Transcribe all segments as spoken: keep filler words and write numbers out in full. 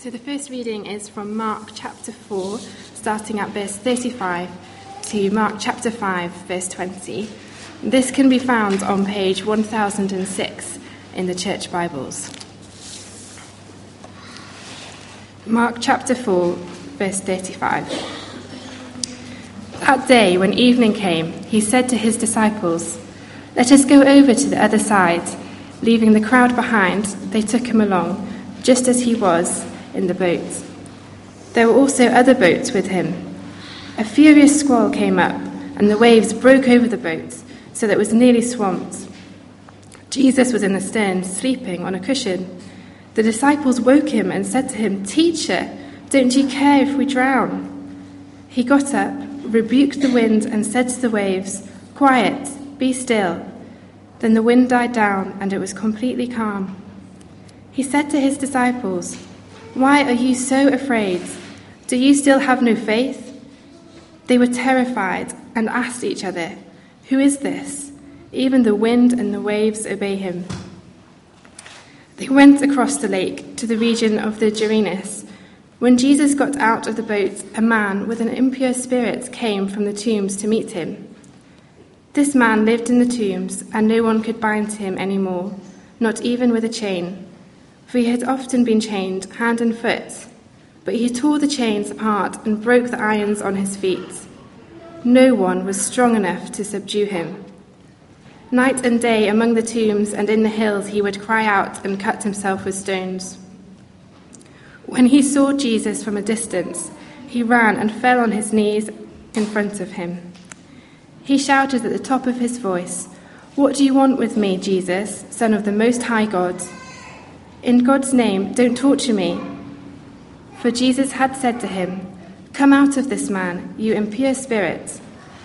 So the first reading is from Mark chapter four, starting at verse thirty-five, to Mark chapter five, verse twenty. This can be found on page one thousand six in the Church Bibles. Mark chapter four, verse thirty-five. That day, when evening came, he said to his disciples, "Let us go over to the other side." Leaving the crowd behind, they took him along, just as he was, in the boat. There were also other boats with him. A furious squall came up, and the waves broke over the boat, so that it was nearly swamped. Jesus was in the stern, sleeping on a cushion. The disciples woke him and said to him, "Teacher, don't you care if we drown?" He got up, rebuked the wind, and said to the waves, "Quiet, be still." Then the wind died down, and it was completely calm. He said to his disciples, "Why are you so afraid? Do you still have no faith?" They were terrified and asked each other, "Who is this? Even the wind and the waves obey him." They went across the lake to the region of the Gerasenes. When Jesus got out of the boat, a man with an impure spirit came from the tombs to meet him. This man lived in the tombs, and no one could bind him any more, not even with a chain, for he had often been chained hand and foot. But he tore the chains apart and broke the irons on his feet. No one was strong enough to subdue him. Night and day among the tombs and in the hills he would cry out and cut himself with stones. When he saw Jesus from a distance, he ran and fell on his knees in front of him. He shouted at the top of his voice, "What do you want with me, Jesus, Son of the Most High God? In God's name, don't torture me." For Jesus had said to him, "Come out of this man, you impure spirit."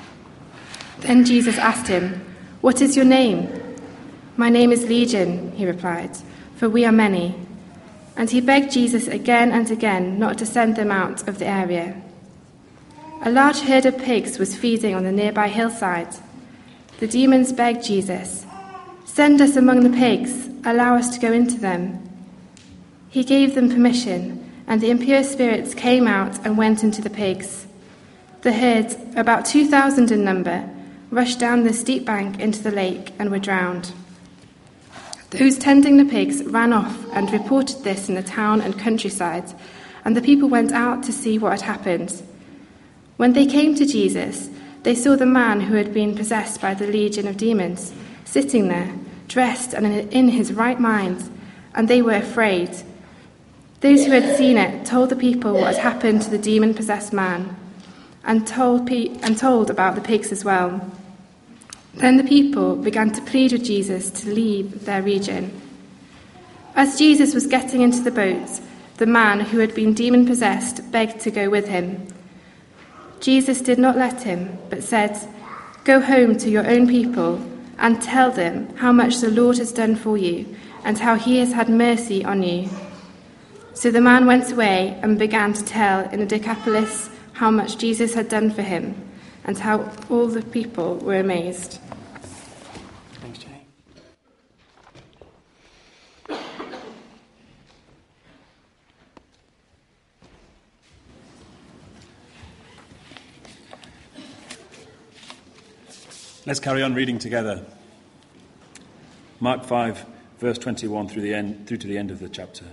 Then Jesus asked him, "What is your name?" "My name is Legion," he replied, "for we are many." And he begged Jesus again and again not to send them out of the area. A large herd of pigs was feeding on the nearby hillside. The demons begged Jesus, "Send us among the pigs, allow us to go into them." He gave them permission, and the impure spirits came out and went into the pigs. The herd, about two thousand in number, rushed down the steep bank into the lake and were drowned. Those tending the pigs ran off and reported this in the town and countryside, and the people went out to see what had happened. When they came to Jesus, they saw the man who had been possessed by the legion of demons sitting there, dressed and in his right mind, and they were afraid. Those who had seen it told the people what had happened to the demon-possessed man, and told, pe- and told about the pigs as well. Then the people began to plead with Jesus to leave their region. As Jesus was getting into the boat, the man who had been demon-possessed begged to go with him. Jesus did not let him, but said, "Go home to your own people and tell them how much the Lord has done for you and how he has had mercy on you." So the man went away and began to tell in the Decapolis how much Jesus had done for him and how all the people were amazed. Thanks, Jenny. Let's carry on reading together. Mark five, verse twenty-one through the end, through to the end of the chapter.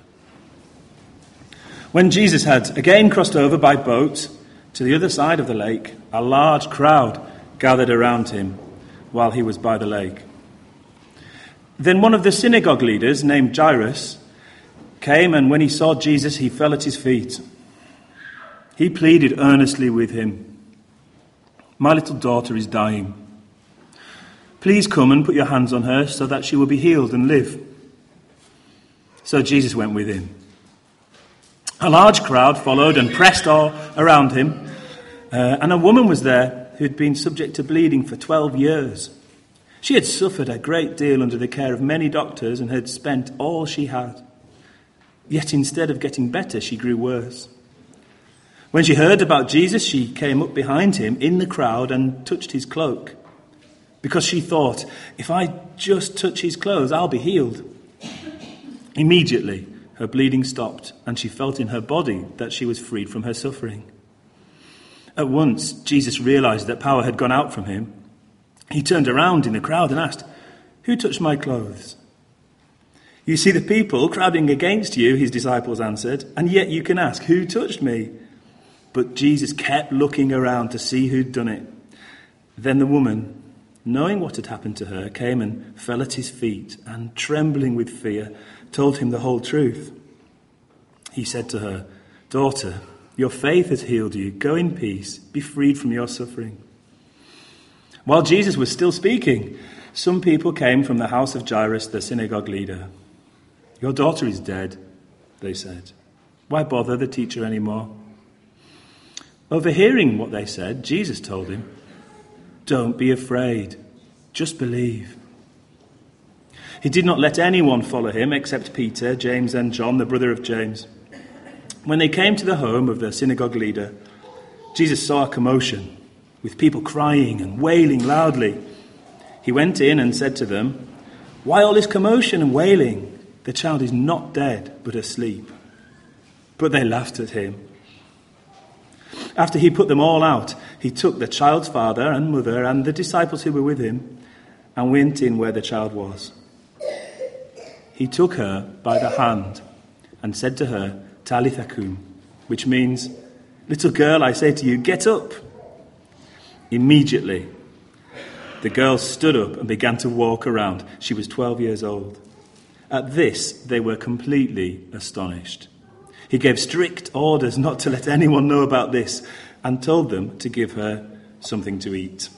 When Jesus had again crossed over by boat to the other side of the lake, a large crowd gathered around him while he was by the lake. Then one of the synagogue leaders, named Jairus, came, and when he saw Jesus, he fell at his feet. He pleaded earnestly with him, "My little daughter is dying. Please come and put your hands on her so that she will be healed and live." So Jesus went with him. A large crowd followed and pressed all around him, uh, and a woman was there who had been subject to bleeding for twelve years. She had suffered a great deal under the care of many doctors and had spent all she had. Yet instead of getting better, she grew worse. When she heard about Jesus, she came up behind him in the crowd and touched his cloak, because she thought, "If I just touch his clothes, I'll be healed." Immediately, her bleeding stopped, and she felt in her body that she was freed from her suffering. At once, Jesus realized that power had gone out from him. He turned around in the crowd and asked, "Who touched my clothes?" "You see the people crowding against you," his disciples answered, "and yet you can ask, 'Who touched me?'" But Jesus kept looking around to see who'd done it. Then the woman, knowing what had happened to her, came and fell at his feet, and trembling with fear, told him the whole truth. He said to her, "Daughter, your faith has healed you. Go in peace. Be freed from your suffering." While Jesus was still speaking, some people came from the house of Jairus, the synagogue leader. "Your daughter is dead," they said. "Why bother the teacher anymore?" Overhearing what they said, Jesus told him, "Don't be afraid. Just believe." He did not let anyone follow him except Peter, James, and John, the brother of James. When they came to the home of the synagogue leader, Jesus saw a commotion, with people crying and wailing loudly. He went in and said to them, "Why all this commotion and wailing? The child is not dead, but asleep." But they laughed at him. After he put them all out, he took the child's father and mother and the disciples who were with him and went in where the child was. He took her by the hand and said to her, "Talitha kum," which means, "Little girl, I say to you, get up." Immediately, the girl stood up and began to walk around. She was twelve years old. At this, they were completely astonished. He gave strict orders not to let anyone know about this and told them to give her something to eat.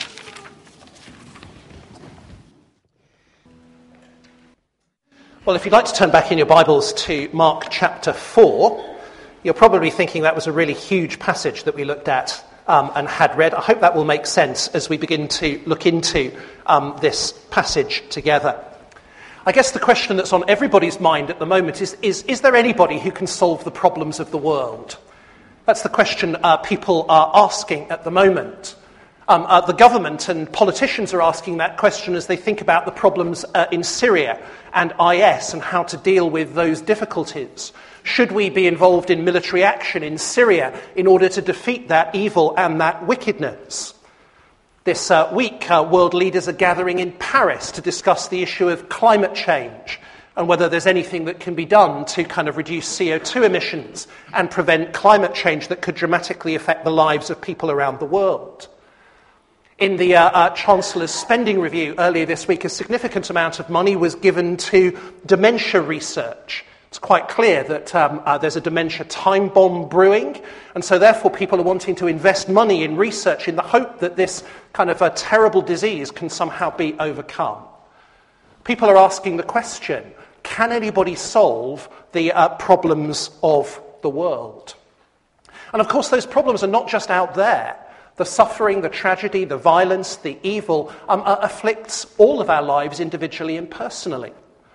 Well, if you'd like to turn back in your Bibles to Mark chapter four, you're probably thinking that was a really huge passage that we looked at um, and had read. I hope that will make sense as we begin to look into um, this passage together. I guess the question that's on everybody's mind at the moment is, is, is there anybody who can solve the problems of the world? That's the question uh, people are asking at the moment. Um, uh, the government and politicians are asking that question as they think about the problems uh, in Syria and I S and how to deal with those difficulties. Should we be involved in military action in Syria in order to defeat that evil and that wickedness? This uh, week, uh, world leaders are gathering in Paris to discuss the issue of climate change and whether there's anything that can be done to kind of reduce C O two emissions and prevent climate change that could dramatically affect the lives of people around the world. In the uh, uh, Chancellor's spending review earlier this week, a significant amount of money was given to dementia research. It's quite clear that um, uh, there's a dementia time bomb brewing, and so therefore people are wanting to invest money in research in the hope that this kind of a terrible disease can somehow be overcome. People are asking the question, can anybody solve the uh, problems of the world? And of course those problems are not just out there. The suffering, the tragedy, the violence, the evil um, uh, afflicts all of our lives individually and personally.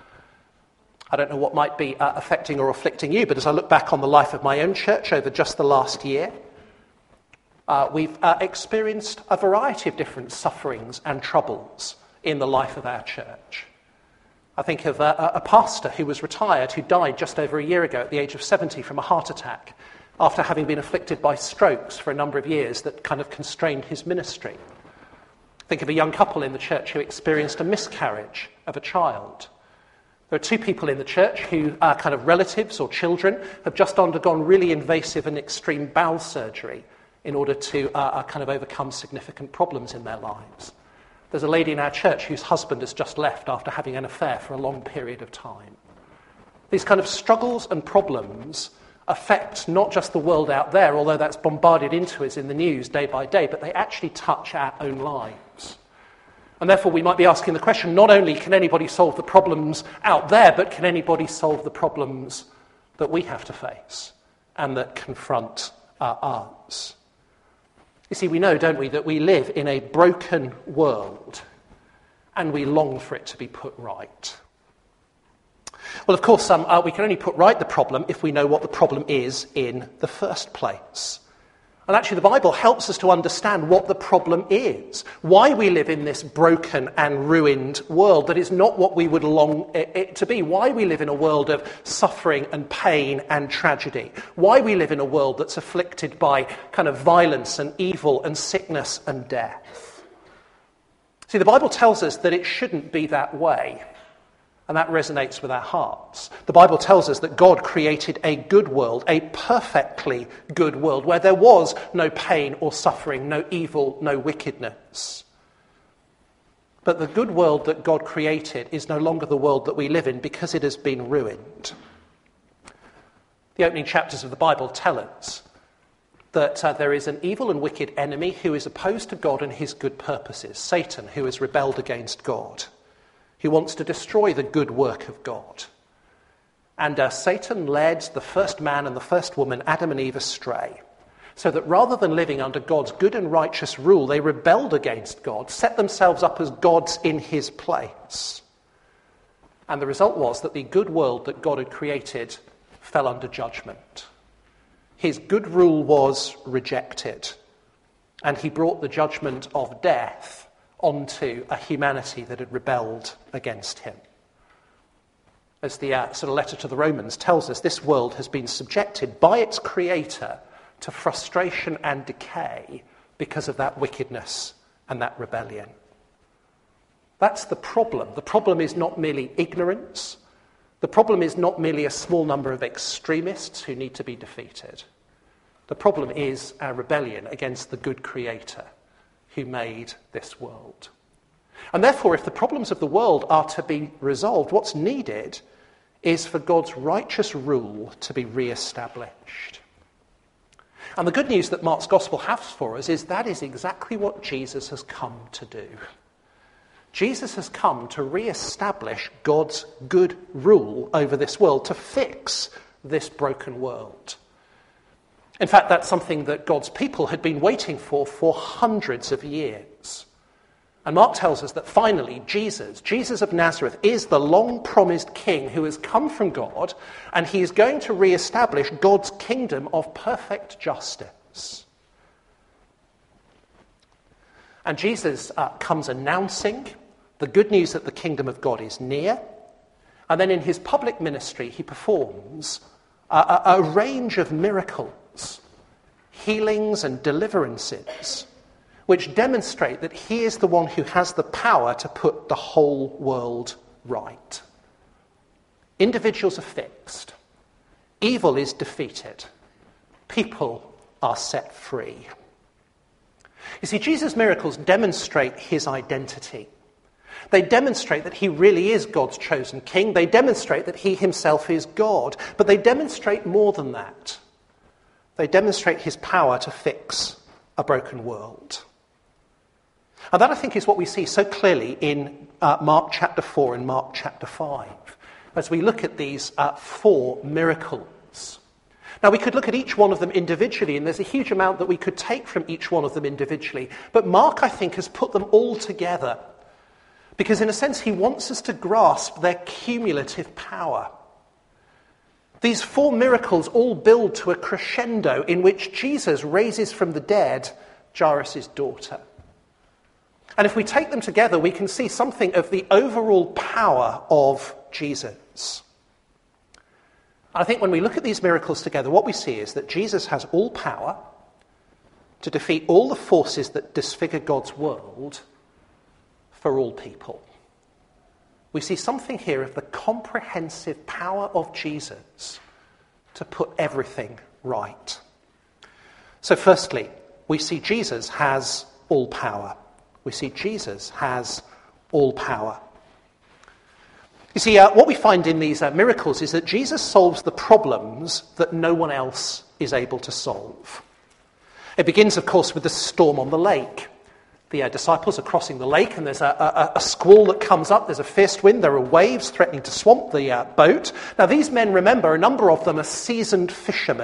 I don't know what might be uh, affecting or afflicting you, but as I look back on the life of my own church over just the last year, uh, we've uh, experienced a variety of different sufferings and troubles in the life of our church. I think of uh, a pastor who was retired, who died just over a year ago at the age of seventy from a heart attack after having been afflicted by strokes for a number of years that kind of constrained his ministry. Think of a young couple in the church who experienced a miscarriage of a child. There are two people in the church who are kind of relatives or children, have just undergone really invasive and extreme bowel surgery in order to uh, kind of overcome significant problems in their lives. There's a lady in our church whose husband has just left after having an affair for a long period of time. These kind of struggles and problems affect not just the world out there, although that's bombarded into us in the news day by day, but they actually touch our own lives. And therefore we might be asking the question, not only can anybody solve the problems out there, but can anybody solve the problems that we have to face and that confront uh, us? You see, we know, don't we, that we live in a broken world and we long for it to be put right. Well, of course, um, uh, we can only put right the problem if we know what the problem is in the first place. And actually the Bible helps us to understand what the problem is, why we live in this broken and ruined world that is not what we would long it to be, why we live in a world of suffering and pain and tragedy, why we live in a world that's afflicted by kind of violence and evil and sickness and death. See, the Bible tells us that it shouldn't be that way. And that resonates with our hearts. The Bible tells us that God created a good world, a perfectly good world, where there was no pain or suffering, no evil, no wickedness. But the good world that God created is no longer the world that we live in because it has been ruined. The opening chapters of the Bible tell us that uh, there is an evil and wicked enemy who is opposed to God and his good purposes, Satan, who has rebelled against God. He wants to destroy the good work of God. And uh, Satan led the first man and the first woman, Adam and Eve, astray, so that rather than living under God's good and righteous rule, they rebelled against God, set themselves up as gods in his place. And the result was that the good world that God had created fell under judgment. His good rule was rejected, and he brought the judgment of death onto a humanity that had rebelled against him. As the uh, sort of letter to the Romans tells us, this world has been subjected by its creator to frustration and decay because of that wickedness and that rebellion. That's the problem. The problem is not merely ignorance. The problem is not merely a small number of extremists who need to be defeated. The problem is our rebellion against the good creator who made this world. And therefore, if the problems of the world are to be resolved, what's needed is for God's righteous rule to be re-established. And the good news that Mark's gospel has for us is that is exactly what Jesus has come to do. Jesus has come to re-establish God's good rule over this world, to fix this broken world. In fact, that's something that God's people had been waiting for for hundreds of years. And Mark tells us that finally Jesus, Jesus of Nazareth, is the long-promised king who has come from God, and he is going to re-establish God's kingdom of perfect justice. And Jesus uh, comes announcing the good news that the kingdom of God is near, and then in his public ministry he performs a, a, a range of miracles, healings and deliverances, which demonstrate that he is the one who has the power to put the whole world right. Individuals are fixed. Evil is defeated. People are set free. You see, Jesus' miracles demonstrate his identity. They demonstrate that he really is God's chosen king. They demonstrate that he himself is God. But they demonstrate more than that. They demonstrate his power to fix a broken world. And that, I think, is what we see so clearly in uh, Mark chapter four and Mark chapter five, as we look at these uh, four miracles. Now, we could look at each one of them individually, and there's a huge amount that we could take from each one of them individually. But Mark, I think, has put them all together, because in a sense he wants us to grasp their cumulative power. These four miracles all build to a crescendo in which Jesus raises from the dead Jairus' daughter. And if we take them together, we can see something of the overall power of Jesus. I think when we look at these miracles together, what we see is that Jesus has all power to defeat all the forces that disfigure God's world for all people. We see something here of the comprehensive power of Jesus to put everything right. So firstly, we see Jesus has all power. We see Jesus has all power. You see, uh, what we find in these uh, miracles is that Jesus solves the problems that no one else is able to solve. It begins, of course, with the storm on the lake. The uh, disciples are crossing the lake, and there's a, a, a squall that comes up. There's a fierce wind. There are waves threatening to swamp the uh, boat. Now, these men, remember, a number of them are seasoned fishermen.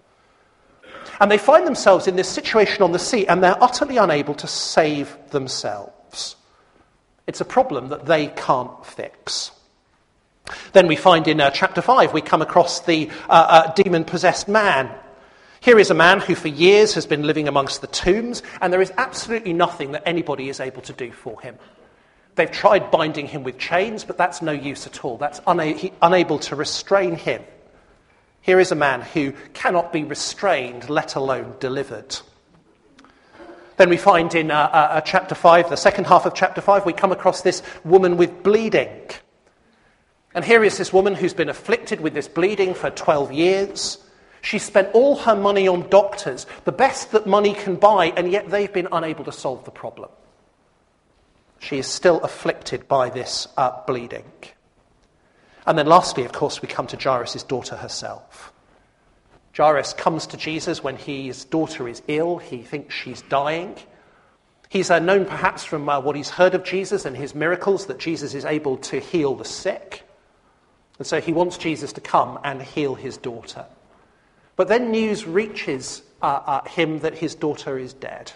And they find themselves in this situation on the sea, and they're utterly unable to save themselves. It's a problem that they can't fix. Then we find in uh, chapter five, we come across the uh, uh, demon-possessed man. Here is a man who for years has been living amongst the tombs, and there is absolutely nothing that anybody is able to do for him. They've tried binding him with chains, but that's no use at all. That's una- he, unable to restrain him. Here is a man who cannot be restrained, let alone delivered. Then we find in uh, uh, chapter five, the second half of chapter five, we come across this woman with bleeding. And here is this woman who's been afflicted with this bleeding for twelve years. She spent all her money on doctors, the best that money can buy, and yet they've been unable to solve the problem. She is still afflicted by this uh, bleeding. And then lastly, of course, we come to Jairus' daughter herself. Jairus comes to Jesus when his daughter is ill. He thinks she's dying. He's uh, known perhaps from uh, what he's heard of Jesus and his miracles that Jesus is able to heal the sick. And so he wants Jesus to come and heal his daughter. But then news reaches uh, uh, him that his daughter is dead.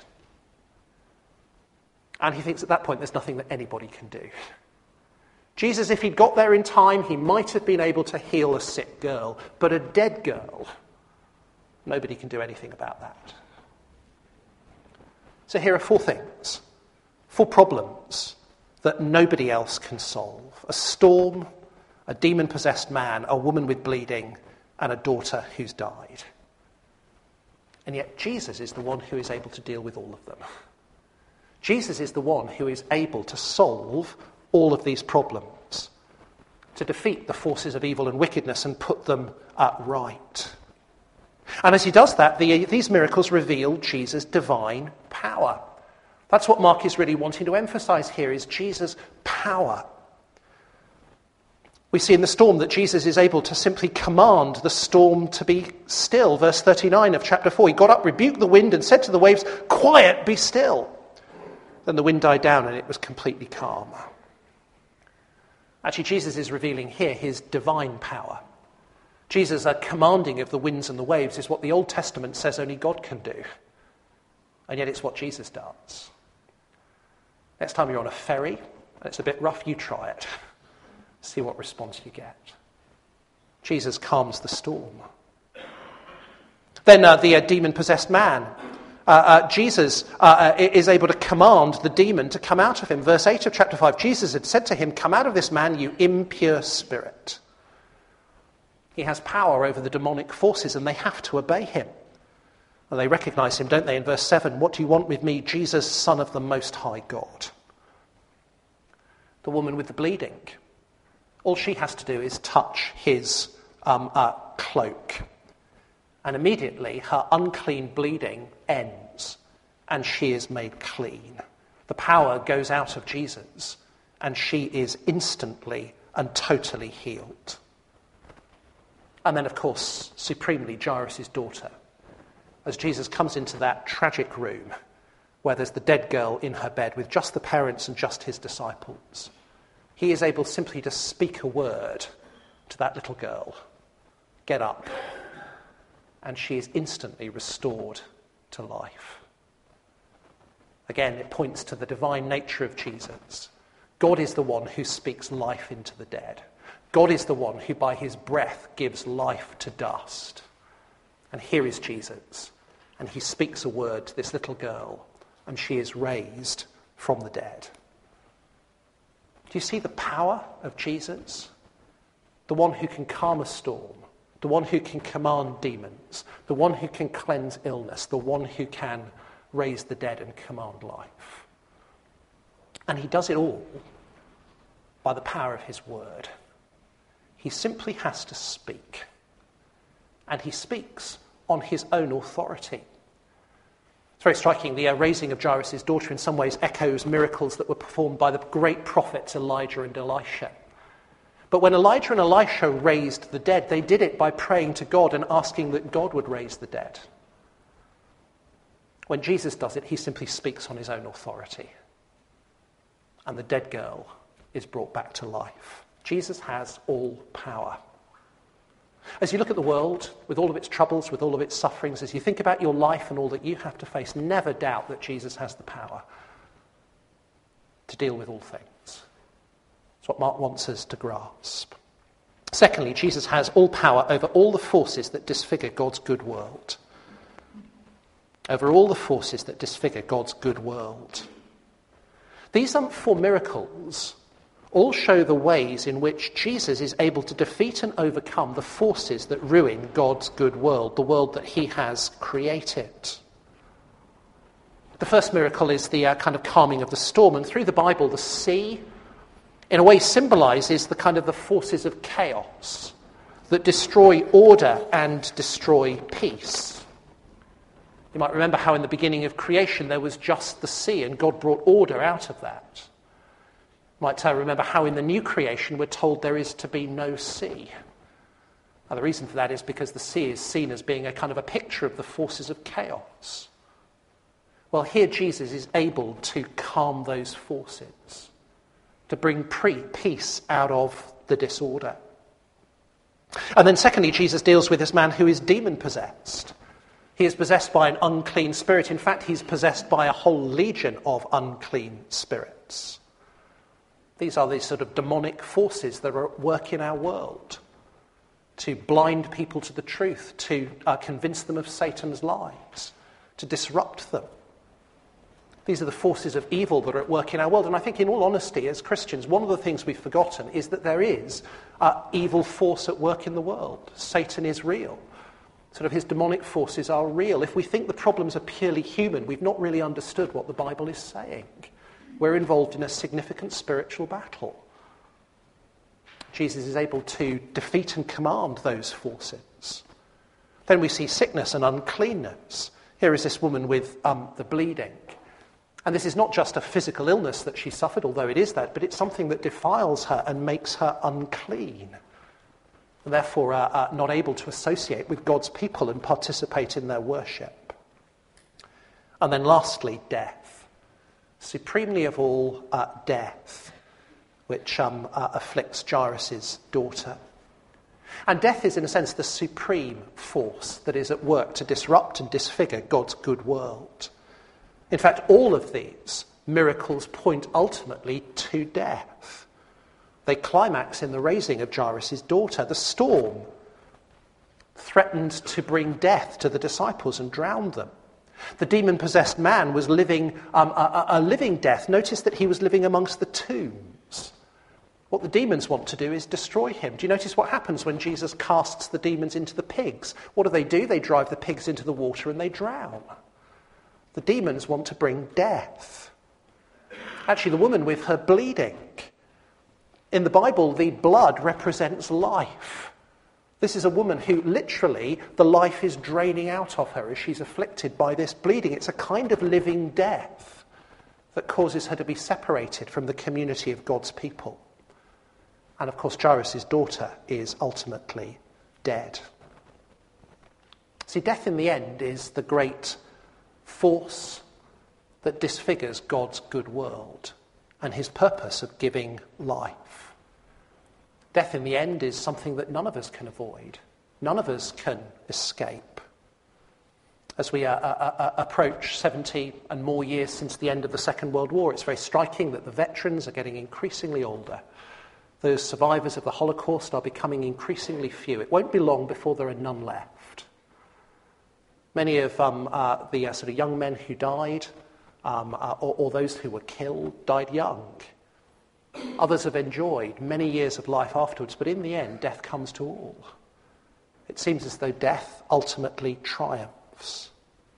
And he thinks at that point there's nothing that anybody can do. Jesus, if he'd got there in time, he might have been able to heal a sick girl. But a dead girl, nobody can do anything about that. So here are four things, four problems that nobody else can solve. A storm, a demon-possessed man, a woman with bleeding, and a daughter who's died. And yet Jesus is the one who is able to deal with all of them. Jesus is the one who is able to solve all of these problems, to defeat the forces of evil and wickedness and put them uh, right. And as he does that, the, these miracles reveal Jesus' divine power. That's what Mark is really wanting to emphasize here, is Jesus' power. We see in the storm that Jesus is able to simply command the storm to be still. Verse thirty-nine of chapter four, he got up, rebuked the wind, and said to the waves, "Quiet, be still." Then the wind died down and it was completely calm. Actually, Jesus is revealing here his divine power. Jesus' uh, commanding of the winds and the waves is what the Old Testament says only God can do. And yet it's what Jesus does. Next time you're on a ferry and it's a bit rough, you try it. See what response you get. Jesus calms the storm. Then uh, the uh, demon-possessed man. Uh, uh, Jesus uh, uh, is able to command the demon to come out of him. Verse eight of chapter five, Jesus had said to him, "Come out of this man, you impure spirit." He has power over the demonic forces and they have to obey him. And they recognize him, don't they? In verse seven, "What do you want with me, Jesus, Son of the Most High God?" The woman with the bleeding. All she has to do is touch his um, uh, cloak. And immediately her unclean bleeding ends and she is made clean. The power goes out of Jesus and she is instantly and totally healed. And then, of course, supremely, Jairus' daughter. As Jesus comes into that tragic room where there's the dead girl in her bed with just the parents and just his disciples, he is able simply to speak a word to that little girl. Get up. And she is instantly restored to life. Again, it points to the divine nature of Jesus. God is the one who speaks life into the dead. God is the one who by his breath gives life to dust. And here is Jesus. And he speaks a word to this little girl, and she is raised from the dead. Do you see the power of Jesus? The one who can calm a storm, the one who can command demons, the one who can cleanse illness, the one who can raise the dead and command life. And he does it all by the power of his word. He simply has to speak. And he speaks on his own authority. It's very striking. The uh, raising of Jairus' daughter in some ways echoes miracles that were performed by the great prophets Elijah and Elisha. But when Elijah and Elisha raised the dead, they did it by praying to God and asking that God would raise the dead. When Jesus does it, he simply speaks on his own authority. And the dead girl is brought back to life. Jesus has all power. As you look at the world, with all of its troubles, with all of its sufferings, as you think about your life and all that you have to face, never doubt that Jesus has the power to deal with all things. That's what Mark wants us to grasp. Secondly, Jesus has all power over all the forces that disfigure God's good world. over all the forces that disfigure God's good world. These um, four miracles all show the ways in which Jesus is able to defeat and overcome the forces that ruin God's good world, the world that he has created. The first miracle is the uh, kind of calming of the storm, and through the Bible, the sea, in a way, symbolises the kind of the forces of chaos that destroy order and destroy peace. You might remember how in the beginning of creation there was just the sea, and God brought order out of that. You might uh, remember how in the new creation we're told there is to be no sea. Now, the reason for that is because the sea is seen as being a kind of a picture of the forces of chaos. Well, here Jesus is able to calm those forces, to bring pre- peace out of the disorder. And then secondly, Jesus deals with this man who is demon-possessed. He is possessed by an unclean spirit. In fact, he's possessed by a whole legion of unclean spirits. These are these sort of demonic forces that are at work in our world to blind people to the truth, to uh, convince them of Satan's lies, to disrupt them. These are the forces of evil that are at work in our world. And I think, in all honesty, as Christians, one of the things we've forgotten is that there is uh, evil force at work in the world. Satan is real. Sort of his demonic forces are real. If we think the problems are purely human, we've not really understood what the Bible is saying. We're involved in a significant spiritual battle. Jesus is able to defeat and command those forces. Then we see sickness and uncleanness. Here is this woman with um, the bleeding. And this is not just a physical illness that she suffered, although it is that, but it's something that defiles her and makes her unclean. And therefore uh, uh, not able to associate with God's people and participate in their worship. And then lastly, death. Supremely of all, uh, death, which um, uh, afflicts Jairus' daughter. And death is, in a sense, the supreme force that is at work to disrupt and disfigure God's good world. In fact, all of these miracles point ultimately to death. They climax in the raising of Jairus' daughter. The storm threatened to bring death to the disciples and drown them. The demon-possessed man was living um, a, a living death. Notice that he was living amongst the tombs. What the demons want to do is destroy him. Do you notice what happens when Jesus casts the demons into the pigs? What do they do? They drive the pigs into the water and they drown. The demons want to bring death. Actually, the woman with her bleeding. In the Bible, the blood represents life. This is a woman who literally, the life is draining out of her as she's afflicted by this bleeding. It's a kind of living death that causes her to be separated from the community of God's people. And of course, Jairus' daughter is ultimately dead. See, death in the end is the great force that disfigures God's good world and his purpose of giving life. Death in the end is something that none of us can avoid. None of us can escape. As we uh, uh, uh, approach seventy and more years since the end of the Second World War, it's very striking that the veterans are getting increasingly older. Those survivors of the Holocaust are becoming increasingly few. It won't be long before there are none left. Many of um, uh, the uh, sort of young men who died, um, uh, or, or those who were killed, died young. Others have enjoyed many years of life afterwards, but in the end, death comes to all. It seems as though death ultimately triumphs.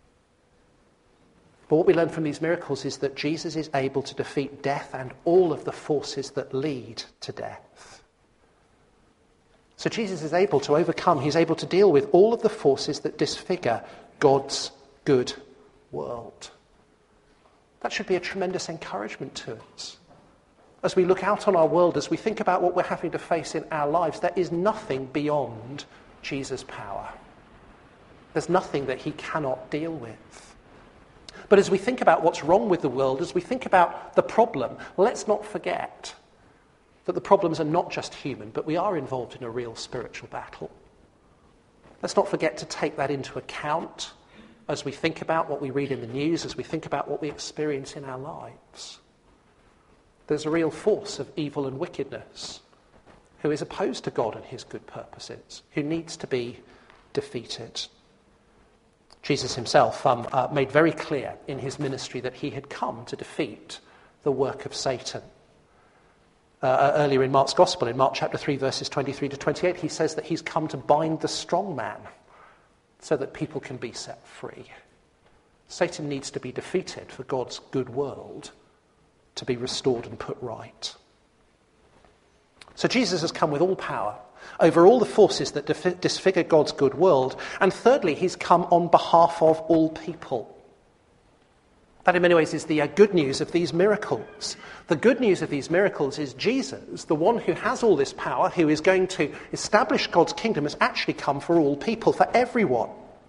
But what we learn from these miracles is that Jesus is able to defeat death and all of the forces that lead to death. So Jesus is able to overcome, he's able to deal with all of the forces that disfigure God's good world. That should be a tremendous encouragement to us. As we look out on our world, as we think about what we're having to face in our lives, there is nothing beyond Jesus' power. There's nothing that he cannot deal with. But as we think about what's wrong with the world, as we think about the problem, let's not forget that the problems are not just human, but we are involved in a real spiritual battle. Let's not forget to take that into account as we think about what we read in the news, as we think about what we experience in our lives. There's a real force of evil and wickedness who is opposed to God and his good purposes, who needs to be defeated. Jesus himself um, uh, made very clear in his ministry that he had come to defeat the work of Satan. Uh, earlier in Mark's Gospel, in Mark chapter three, verses twenty-three to twenty-eight, he says that he's come to bind the strong man so that people can be set free. Satan needs to be defeated for God's good world to be restored and put right. So Jesus has come with all power over all the forces that dif- disfigure God's good world. And thirdly, he's come on behalf of all people. That in many ways is the uh, good news of these miracles. The good news of these miracles is Jesus, the one who has all this power, who is going to establish God's kingdom, has actually come for all people, for everyone.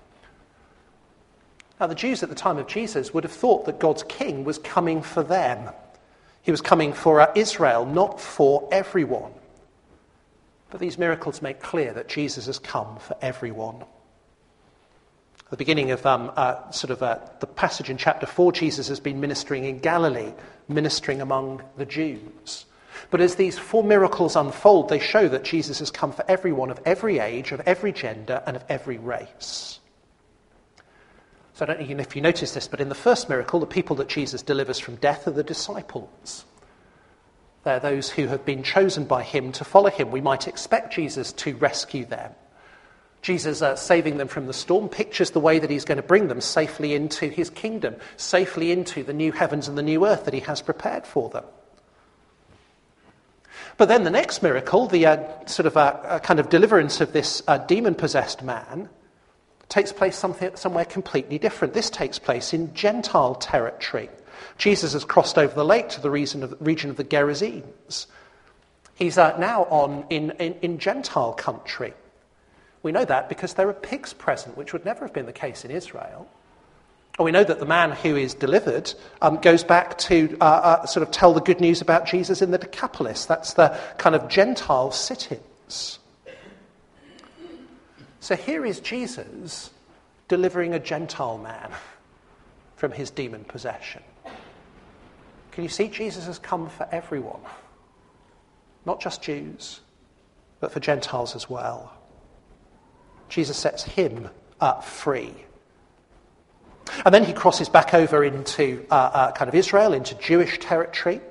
Now, the Jews at the time of Jesus would have thought that God's king was coming for them. He was coming for uh, Israel, not for everyone. But these miracles make clear that Jesus has come for everyone. At the beginning of um, uh, sort of uh, the passage in chapter four, Jesus has been ministering in Galilee, ministering among the Jews. But as these four miracles unfold, they show that Jesus has come for everyone of every age, of every gender, and of every race. So I don't know if you noticed this, but in the first miracle, the people that Jesus delivers from death are the disciples. They're those who have been chosen by him to follow him. We might expect Jesus to rescue them. Jesus, uh, saving them from the storm, pictures the way that he's going to bring them safely into his kingdom, safely into the new heavens and the new earth that he has prepared for them. But then the next miracle, the uh, sort of uh, uh, kind of deliverance of this uh, demon-possessed man, takes place something, somewhere completely different. This takes place in Gentile territory. Jesus has crossed over the lake to the region of, region of the Gerasenes. He's uh, now on in, in, in Gentile country. We know that because there are pigs present, which would never have been the case in Israel. And we know that the man who is delivered um, goes back to uh, uh, sort of tell the good news about Jesus in the Decapolis. That's the kind of Gentile sit-ins. So here is Jesus delivering a Gentile man from his demon possession. Can you see Jesus has come for everyone? Not just Jews, but for Gentiles as well. Jesus sets him uh, free. And then he crosses back over into uh, uh, kind of Israel, into Jewish territory.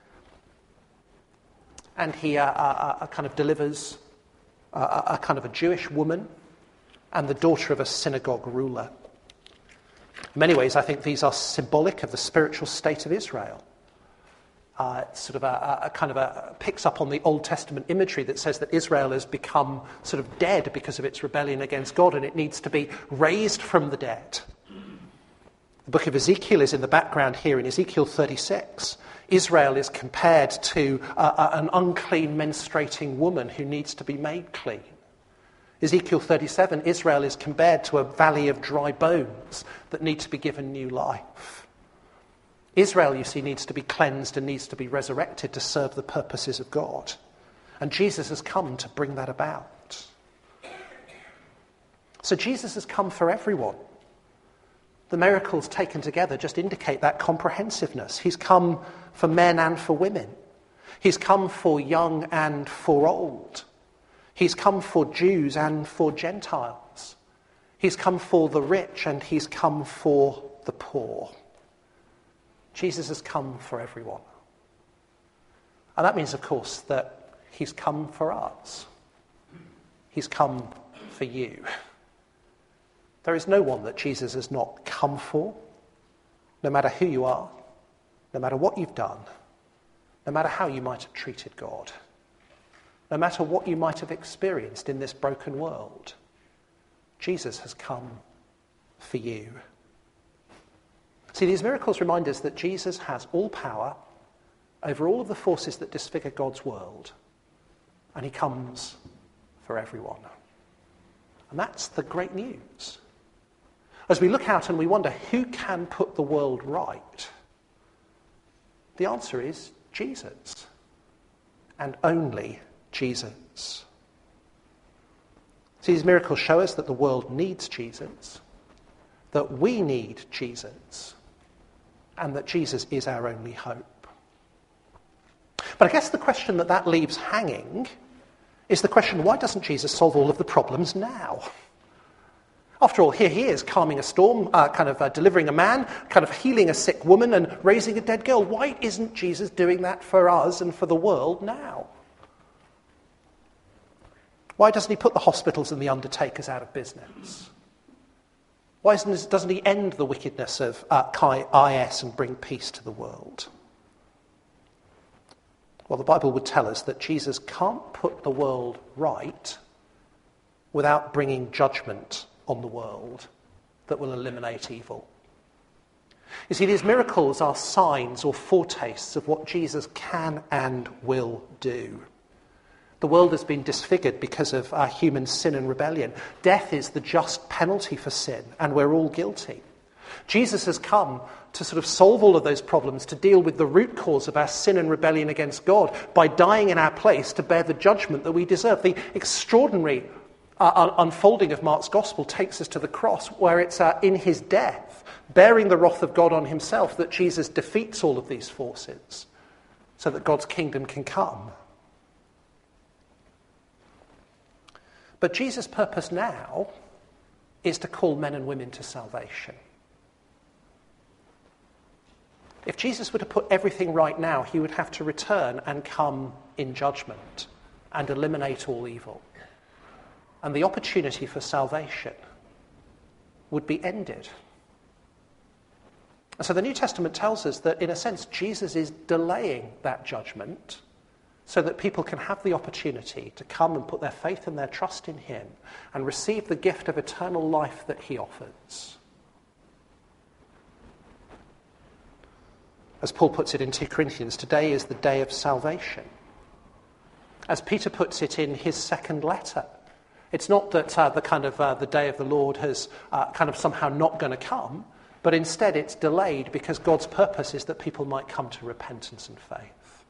And he uh, uh, uh, kind of delivers uh, a kind of a Jewish woman and the daughter of a synagogue ruler. In many ways, I think these are symbolic of the spiritual state of Israel. Uh, it's sort of a, a kind of a picks up on the Old Testament imagery that says that Israel has become sort of dead because of its rebellion against God, and it needs to be raised from the dead. The book of Ezekiel is in the background here. In Ezekiel thirty-six, Israel is compared to uh, an unclean menstruating woman who needs to be made clean. Ezekiel thirty-seven, Israel is compared to a valley of dry bones that need to be given new life. Israel, you see, needs to be cleansed and needs to be resurrected to serve the purposes of God. And Jesus has come to bring that about. So Jesus has come for everyone. The miracles taken together just indicate that comprehensiveness. He's come for men and for women. He's come for young and for old. He's come for Jews and for Gentiles. He's come for the rich and he's come for the poor. Jesus has come for everyone. And that means, of course, that he's come for us. He's come for you. There is no one that Jesus has not come for, no matter who you are, no matter what you've done, no matter how you might have treated God, no matter what you might have experienced in this broken world. Jesus has come for you. See, these miracles remind us that Jesus has all power over all of the forces that disfigure God's world, and he comes for everyone. And that's the great news. As we look out and we wonder, who can put the world right? The answer is Jesus, and only Jesus. See, these miracles show us that the world needs Jesus, that we need Jesus, and that Jesus is our only hope. But I guess the question that that leaves hanging is the question, why doesn't Jesus solve all of the problems now? After all, here he is, calming a storm, uh, kind of uh, delivering a man, kind of healing a sick woman and raising a dead girl. Why isn't Jesus doing that for us and for the world now? Why doesn't he put the hospitals and the undertakers out of business? Why doesn't, doesn't he end the wickedness of uh, I S and bring peace to the world? Well, the Bible would tell us that Jesus can't put the world right without bringing judgment on the world that will eliminate evil. You see, these miracles are signs or foretastes of what Jesus can and will do. The world has been disfigured because of our human sin and rebellion. Death is the just penalty for sin, and we're all guilty. Jesus has come to sort of solve all of those problems, to deal with the root cause of our sin and rebellion against God by dying in our place to bear the judgment that we deserve. The extraordinary uh, unfolding of Mark's Gospel takes us to the cross, where it's uh, in his death, bearing the wrath of God on himself, that Jesus defeats all of these forces so that God's kingdom can come. But Jesus' purpose now is to call men and women to salvation. If Jesus were to put everything right now, he would have to return and come in judgment and eliminate all evil. And the opportunity for salvation would be ended. So the New Testament tells us that, in a sense, Jesus is delaying that judgment so that people can have the opportunity to come and put their faith and their trust in him and receive the gift of eternal life that he offers. As Paul puts it in Second Corinthians, today is the day of salvation. As Peter puts it in his second letter, it's not that uh, the kind of uh, the day of the Lord has uh, kind of somehow not going to come, but instead it's delayed because God's purpose is that people might come to repentance and faith.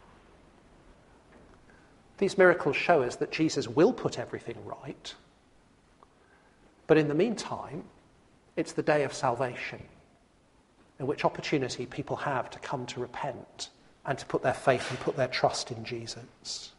These miracles show us that Jesus will put everything right, but in the meantime, it's the day of salvation, in which opportunity people have to come to repent and to put their faith and put their trust in Jesus.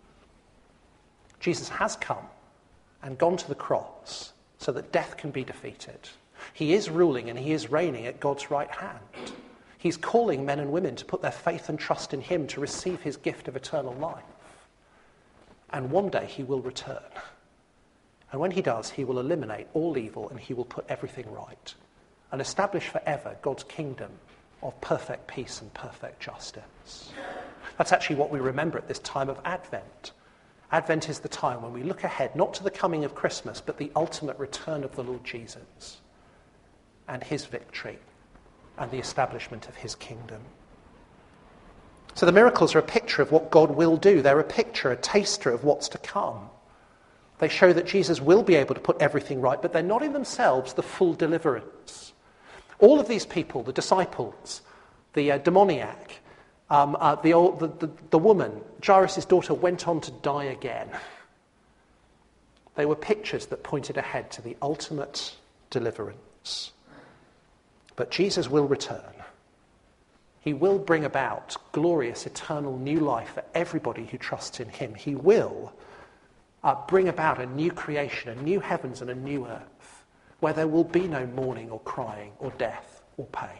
Jesus has come and gone to the cross so that death can be defeated. He is ruling and he is reigning at God's right hand. He's calling men and women to put their faith and trust in him to receive his gift of eternal life. And one day he will return. And when he does, he will eliminate all evil and he will put everything right and establish forever God's kingdom of perfect peace and perfect justice. That's actually what we remember at this time of Advent. Advent is the time when we look ahead, not to the coming of Christmas, but the ultimate return of the Lord Jesus and his victory and the establishment of his kingdom. So the miracles are a picture of what God will do. They're a picture, a taster of what's to come. They show that Jesus will be able to put everything right, but they're not in themselves the full deliverance. All of these people, the disciples, the uh, demoniac, um, uh, the, old, the, the, the woman, Jairus' daughter, went on to die again. They were pictures that pointed ahead to the ultimate deliverance. But Jesus will return. He will bring about glorious, eternal new life for everybody who trusts in him. He will uh, bring about a new creation, a new heavens and a new earth, where there will be no mourning or crying or death or pain.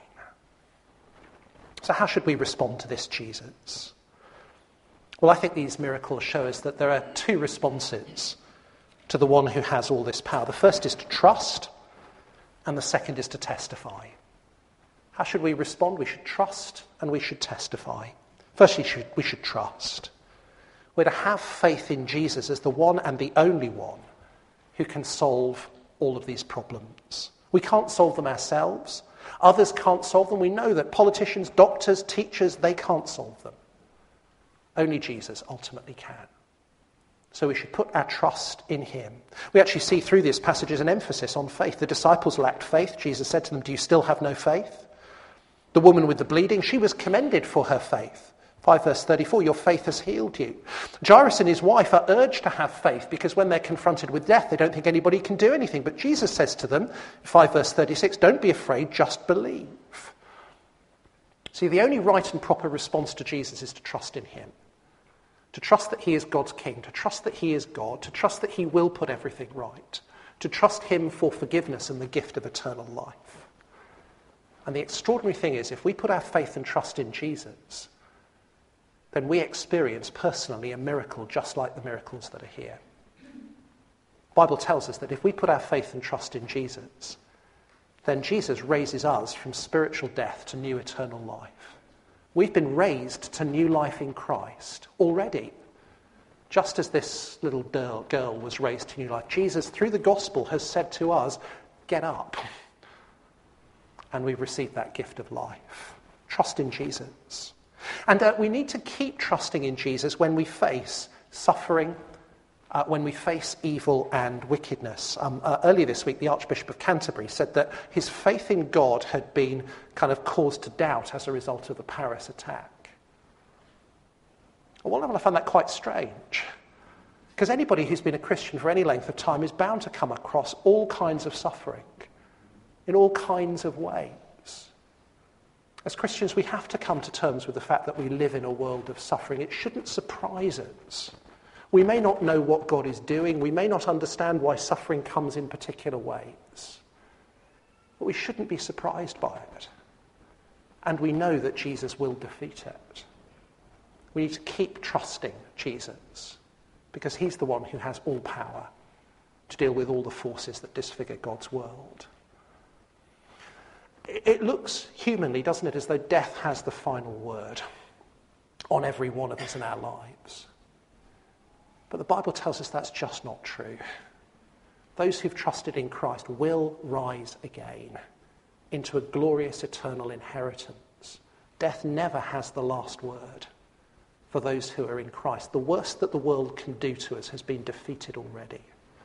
So how should we respond to this Jesus? Well, I think these miracles show us that there are two responses to the one who has all this power. The first is to trust, and the second is to testify. How should we respond? We should trust and we should testify. Firstly, we should, we should trust. We're to have faith in Jesus as the one and the only one who can solve all of these problems. We can't solve them ourselves. Others can't solve them. We know that politicians, doctors, teachers, they can't solve them. Only Jesus ultimately can. So we should put our trust in him. We actually see through these passages an emphasis on faith. The disciples lacked faith. Jesus said to them, "Do you still have no faith?" The woman with the bleeding, she was commended for her faith. five verse thirty-four, "Your faith has healed you." Jairus and his wife are urged to have faith because when they're confronted with death, they don't think anybody can do anything. But Jesus says to them, five verse thirty-six, "Don't be afraid, just believe." See, the only right and proper response to Jesus is to trust in him. To trust that he is God's king, to trust that he is God, to trust that he will put everything right, to trust him for forgiveness and the gift of eternal life. And the extraordinary thing is, if we put our faith and trust in Jesus, then we experience personally a miracle just like the miracles that are here. The Bible tells us that if we put our faith and trust in Jesus, then Jesus raises us from spiritual death to new eternal life. We've been raised to new life in Christ already. Just as this little girl, girl was raised to new life, Jesus, through the gospel, has said to us, get up. And we've received that gift of life. Trust in Jesus. And uh, we need to keep trusting in Jesus when we face suffering, uh, when we face evil and wickedness. Um, uh, earlier this week, the Archbishop of Canterbury said that his faith in God had been kind of caused to doubt as a result of the Paris attack. At one level, I find that quite strange, because anybody who's been a Christian for any length of time is bound to come across all kinds of suffering in all kinds of ways. As Christians, we have to come to terms with the fact that we live in a world of suffering. It shouldn't surprise us. We may not know what God is doing. We may not understand why suffering comes in particular ways. But we shouldn't be surprised by it. And we know that Jesus will defeat it. We need to keep trusting Jesus, because he's the one who has all power to deal with all the forces that disfigure God's world. It looks humanly, doesn't it, as though death has the final word on every one of us in our lives. But the Bible tells us that's just not true. Those who've trusted in Christ will rise again into a glorious eternal inheritance. Death never has the last word for those who are in Christ. The worst that the world can do to us has been defeated already.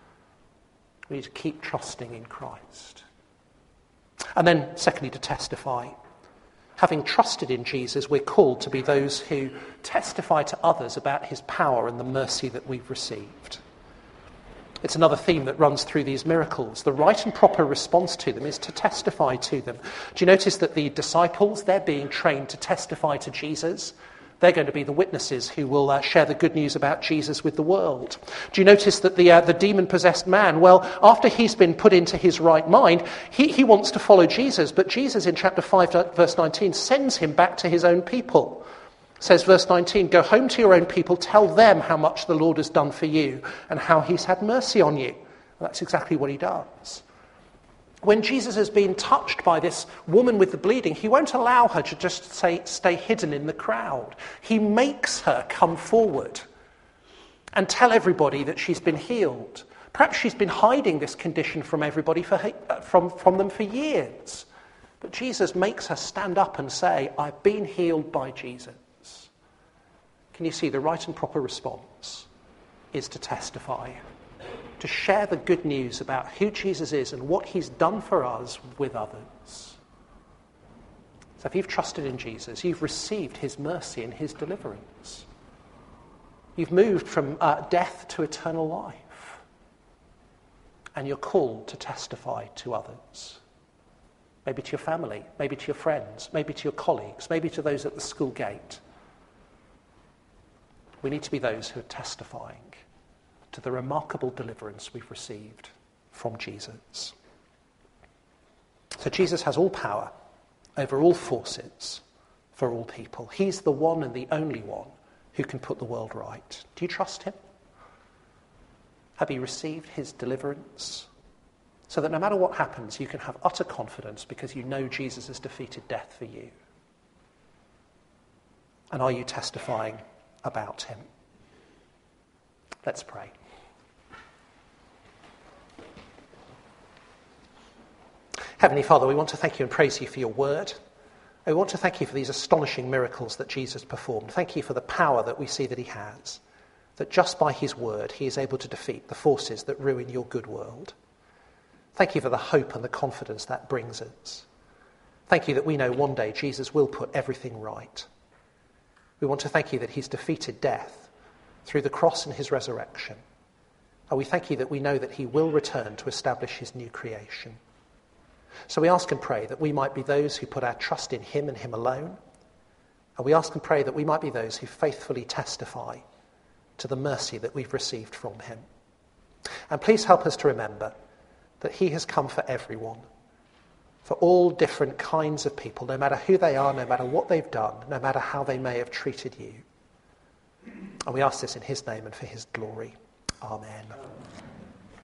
We need to keep trusting in Christ. And then, secondly, to testify. Having trusted in Jesus, we're called to be those who testify to others about his power and the mercy that we've received. It's another theme that runs through these miracles. The right and proper response to them is to testify to them. Do you notice that the disciples, they're being trained to testify to Jesus? They're going to be the witnesses who will uh, share the good news about Jesus with the world. Do you notice that the uh, the demon-possessed man, well, after he's been put into his right mind, he, he wants to follow Jesus, but Jesus in chapter five, verse nineteen, sends him back to his own people. Says verse nineteen, go home to your own people, tell them how much the Lord has done for you and how he's had mercy on you. And that's exactly what he does. When Jesus has been touched by this woman with the bleeding, he won't allow her to just say, stay hidden in the crowd. He makes her come forward and tell everybody that she's been healed. Perhaps she's been hiding this condition from everybody, for, from, from them for years. But Jesus makes her stand up and say, I've been healed by Jesus. Can you see the right and proper response is to testify, to share the good news about who Jesus is and what he's done for us with others. So if you've trusted in Jesus, you've received his mercy and his deliverance. You've moved from uh, death to eternal life. And you're called to testify to others. Maybe to your family, maybe to your friends, maybe to your colleagues, maybe to those at the school gate. We need to be those who are testifying to the remarkable deliverance we've received from Jesus. So Jesus has all power over all forces for all people. He's the one and the only one who can put the world right. Do you trust him? Have you received his deliverance? So that no matter what happens, you can have utter confidence because you know Jesus has defeated death for you. And are you testifying about him? Let's pray. Heavenly Father, we want to thank you and praise you for your word. We want to thank you for these astonishing miracles that Jesus performed. Thank you for the power that we see that he has, that just by his word he is able to defeat the forces that ruin your good world. Thank you for the hope and the confidence that brings us. Thank you that we know one day Jesus will put everything right. We want to thank you that he's defeated death through the cross and his resurrection. And we thank you that we know that he will return to establish his new creation. So we ask and pray that we might be those who put our trust in him and him alone. And we ask and pray that we might be those who faithfully testify to the mercy that we've received from him. And please help us to remember that he has come for everyone, for all different kinds of people, no matter who they are, no matter what they've done, no matter how they may have treated you. And we ask this in his name and for his glory. Amen.